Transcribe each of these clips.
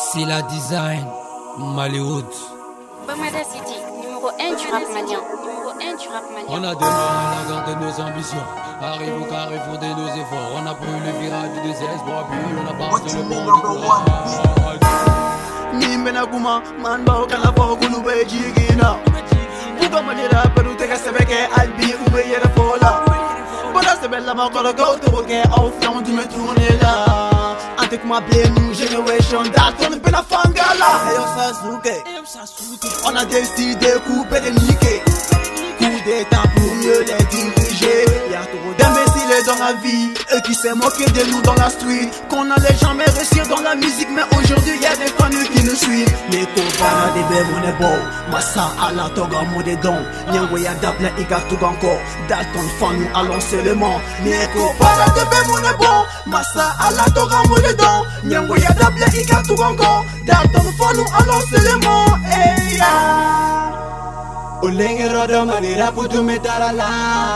C'est la design, Maléoud. Bamada City, numéro 1 du rap malien. On a démarré la garde de nos ambitions. Arrive au carrefour de nos efforts. On a pris le virage du désespoir. Puis on a passé le pont du courage. Nimbena kuma, man bao kana po kulube jigina. Buka manira peru te kasebeke albi ube yera fola. Bona se bella ma kola go to boke au fion du me tourner là. Avec ma blue generation Dalton Bena Fangala. Hey Sasuke, on a décidé de couper les niquer. Coup d'état pour mieux les diriger. Y'a trop d'imbéciles dans la vie, eux qui s'est moqué de nous dans la street. Qu'on allait jamais réussir dans la musique, mais aujourd'hui y'a des fans qui nous suivent. Les copains des bébés on est beau. Massa à la toga mode don. Nyango ya dabla iga tout encore. Dalton fan nous allons seulement. Les copains des bébés on est bon. Massa à la toga mode don. Nyango ya dabla iga tout encore. Dalton fan nous allons seulement. Hey ya. Ulenge rodo manira putu metarala.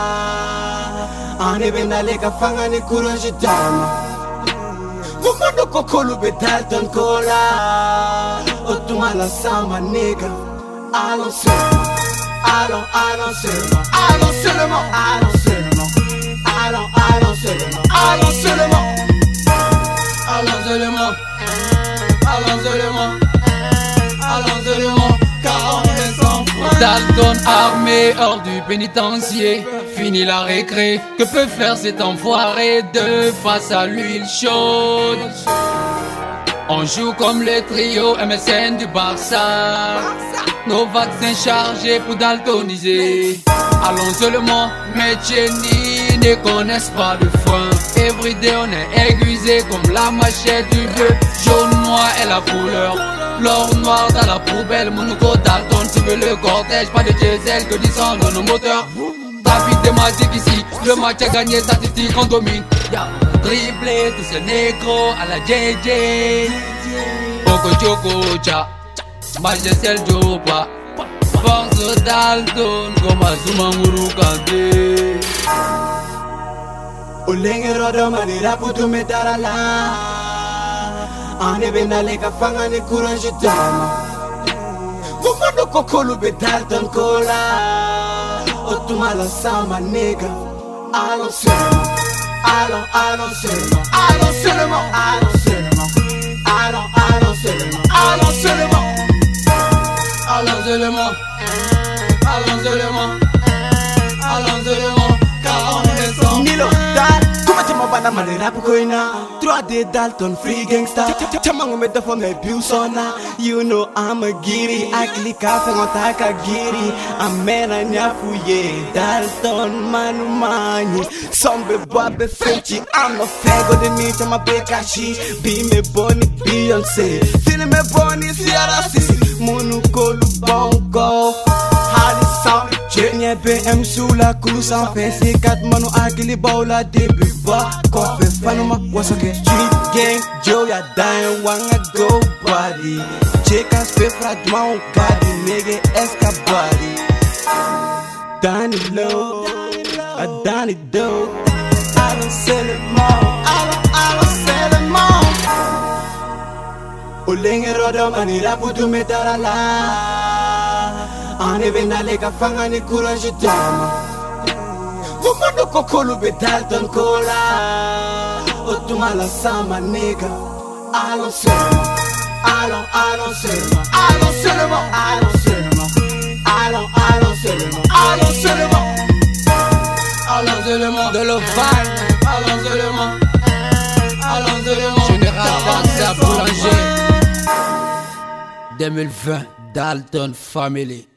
Ane benale kafanga ni kuroji dama. Mukondo kokolu be Dalton kola. Otumala sama nigga. Allons seulement, allons seulement, allons seulement, allons seulement, allons seulement, allons seulement, allons seulement, allons seulement, allons seulement, car on est sans frein. Dalton armé hors du pénitencier. Fini la récré. Que peut faire cet enfoiré de face à l'huile chaude? On joue comme le trio MSN du Barça. Nos vaccins chargés pour daltoniser. Allons seulement, mais Jenny ne connaissent pas de frein. Everyday on est aiguisé comme la machette du vieux. Jaune noir est la couleur. L'or noir dans la poubelle. Monaco Dalton, tu veux le cortège. Pas de diesel que descend dans nos moteurs. Trafic de magique ici. Le match a gagné, statistique on domine. Y'a triplé, tous ces négros à la JJ. Poco Choco Cha. Majestel Jopa. Force Dalton comme Azuma Murukande. Ulenge rodo manira putu metarala. Ane benale kafanga ni kuroji dama. Mukondo kokolu be Dalton kola. Otumala sama nigga. Allons seulement, allons seulement, allons seulement, allons seulement, allons seulement, allons seulement, allons seulement, allons seulement, allons seulement, car on est sans Nilo Dal, comment tu m'as mal rap koina 3D Dalton free gangsta. Chamango me da fome biusona. You know I'm a giri. I click off and taka giri. I'm man a nyafuye. Dalton manu mani. Sombe boabe fenchi. I'm a fago de nita ma bekashi. Be me boni Beyonce. Feel me boni Sierra Sisi. Munu kolu bongo. Hali sound. Jenye BM sous la course en fait. C'est 4 manu akili baula début bas. Kofe fanuma wasake. Street gang Joe ya dying wanga go body. Chicas fe fragment body. Nigga escabody. Danny low. A Danny dough. I don't sell it more. I don't sell it more. Ulenge rodo manira putu metarala. Ane benale kafanga ni courage dama. Mukondo kokolu be Dalton kola. Otumala sama nigga. Allons seulement, allons seulement, allons seulement, allons seulement, allons seulement, allons seulement, allons seulement, de l'ovale. allons seulement, Général Danza Boulanger. 2020, Dalton Family.